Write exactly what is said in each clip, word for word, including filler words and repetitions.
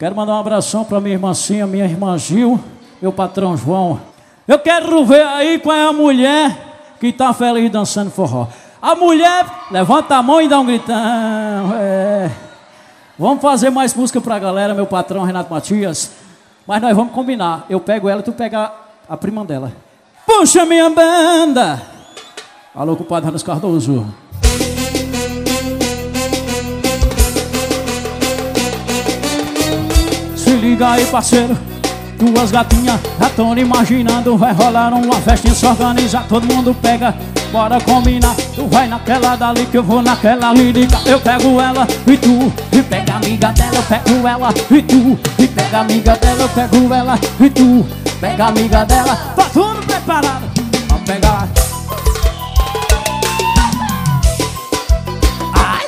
Quero mandar um abração pra minha irmãzinha, minha irmã Gil, meu patrão João. Eu quero ver aí qual é a mulher que tá feliz dançando forró. A mulher levanta a mão e dá um gritão. É. Vamos fazer mais música pra galera, meu patrão Renato Matias. Mas nós vamos combinar. Eu pego ela e tu pega a prima dela. Puxa minha banda. Alô, compadre Ramos Cardoso. Se liga aí, parceiro. Duas gatinhas já tão imaginando. Vai rolar uma festinha, se organiza, todo mundo pega. Bora combinar. Tu vai naquela dali que eu vou naquela lírica. Eu pego ela e tu e pega a amiga dela. Eu pego ela e tu e pega a amiga dela. Eu pego ela e tu pega a amiga dela. Tá tudo preparado pra pegar. Ai.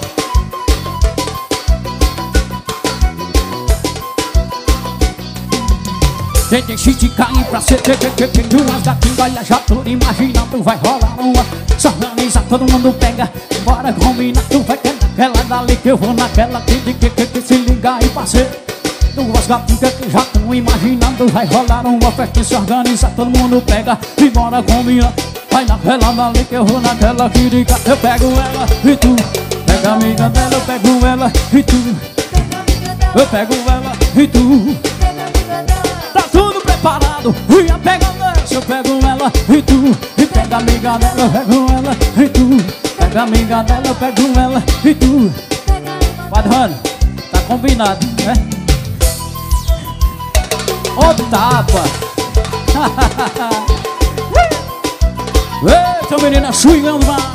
Deixa de cair pra ser duas gatinhas, olha, já tô imaginando. Vai rolar uma, se organiza, todo mundo pega. Bora combinar, tu vai naquela dali que eu vou naquela que, que, que, que se liga aí, parceiro. Duas gatinhas que já estão imaginando. Vai rolar uma festa, se organiza, todo mundo pega. E bora combinar, vai naquela dali que eu vou naquela que liga. Eu pego ela e tu pega a amiga dela. Eu pego ela e tu eu pego ela e tu. Tá tudo preparado, e a pega dessa. Eu pego ela e tu e pega a amiga dela. Eu pego ela e tu pega a amiga dela. Eu pego ela e tu. Padrão, tá combinado, né? Ô tapa. Eita, menina swingando lá.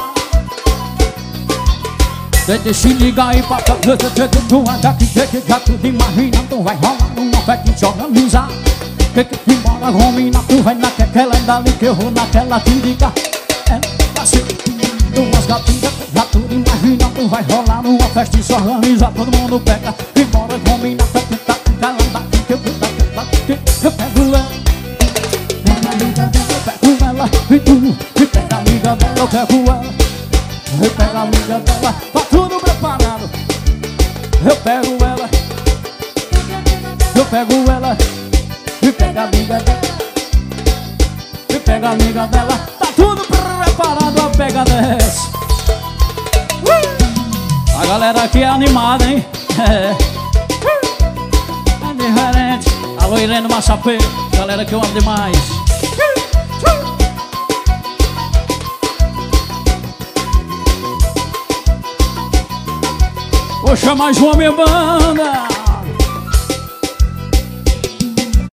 Deixa se ligar aí pra tu anda que já tudo imaginando. Vai rolar uma festa, se organizar. Que que embora combinar, tu vai naquela dali que eu vou naquela que liga. É, assim, duas gatinhas já tudo imaginando. Vai rolar uma festa, se organiza, todo mundo pega. Embora combinar, tá naquela dali que eu vou naquela que eu pego ela. Pega a amiga dela, eu pego ela. E tu, e pega a amiga dela, eu pego ela. Eu pego a amiga dela, tá tudo preparado. Eu pego ela, eu pego ela, e pega a amiga dela, e pega a amiga dela, tá tudo preparado. A pega dessa. A galera aqui é animada, hein? É, é diferente. Alô, Irene Massapê, galera que eu amo demais. Vou chamar mais uma minha banda.